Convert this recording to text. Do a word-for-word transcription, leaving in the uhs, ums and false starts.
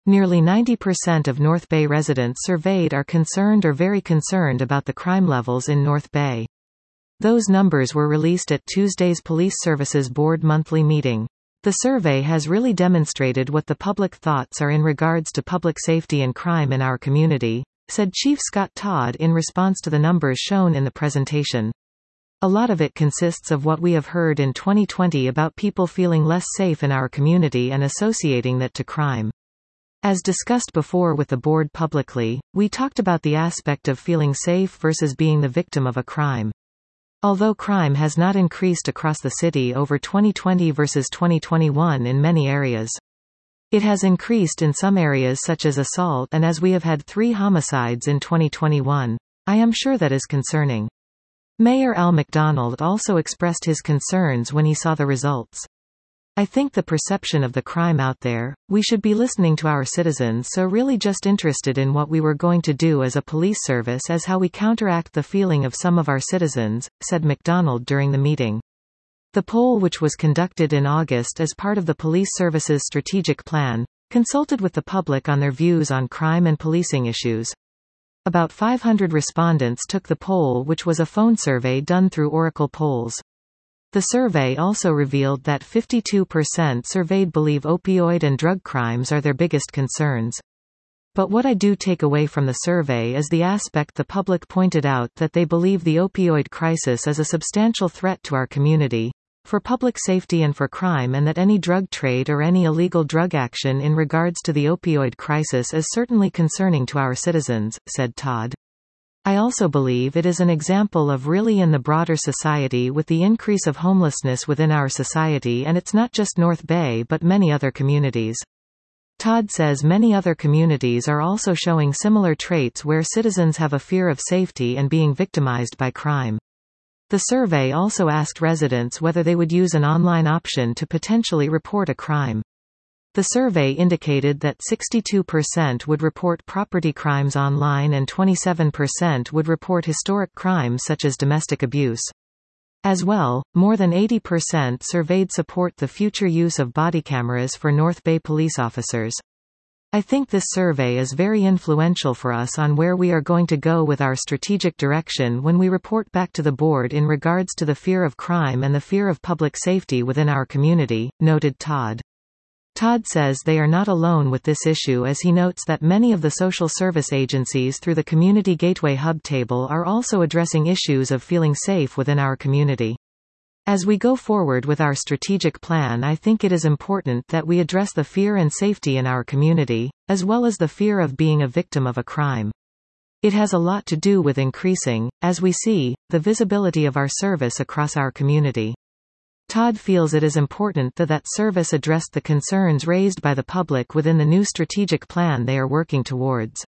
Nearly ninety percent of North Bay residents surveyed are concerned or very concerned about the crime levels in North Bay. Those numbers were released at Tuesday's Police Services Board monthly meeting. The survey has really demonstrated what the public thoughts are in regards to public safety and crime in our community, said Chief Scott Todd in response to the numbers shown in the presentation. A lot of it consists of what we have heard in twenty twenty about people feeling less safe in our community and associating that to crime. As discussed before with the board publicly, we talked about the aspect of feeling safe versus being the victim of a crime. Although crime has not increased across the city over twenty twenty versus twenty twenty-one in many areas. It has increased in some areas such as assault, and as we have had three homicides in twenty twenty-one, I am sure that is concerning. Mayor Al McDonald also expressed his concerns when he saw the results. I think the perception of the crime out there, we should be listening to our citizens, so really just interested in what we were going to do as a police service as how we counteract the feeling of some of our citizens, said McDonald during the meeting. The poll, which was conducted in August as part of the police service's strategic plan, consulted with the public on their views on crime and policing issues. About five hundred respondents took the poll, which was a phone survey done through Oracle Polls. The survey also revealed that fifty-two percent surveyed believe opioid and drug crimes are their biggest concerns. But what I do take away from the survey is the aspect the public pointed out, that they believe the opioid crisis is a substantial threat to our community, for public safety and for crime, and that any drug trade or any illegal drug action in regards to the opioid crisis is certainly concerning to our citizens, said Todd. I also believe it is an example of really in the broader society with the increase of homelessness within our society, and it's not just North Bay but many other communities. Todd says many other communities are also showing similar traits where citizens have a fear of safety and being victimized by crime. The survey also asked residents whether they would use an online option to potentially report a crime. The survey indicated that sixty-two percent would report property crimes online and twenty-seven percent would report historic crimes such as domestic abuse. As well, more than eighty percent surveyed support the future use of body cameras for North Bay police officers. I think this survey is very influential for us on where we are going to go with our strategic direction when we report back to the board in regards to the fear of crime and the fear of public safety within our community, noted Todd. Todd says they are not alone with this issue, as he notes that many of the social service agencies through the Community Gateway Hub table are also addressing issues of feeling safe within our community. As we go forward with our strategic plan, I think it is important that we address the fear and safety in our community, as well as the fear of being a victim of a crime. It has a lot to do with increasing, as we see, the visibility of our service across our community. Todd feels it is important that that service addressed the concerns raised by the public within the new strategic plan they are working towards.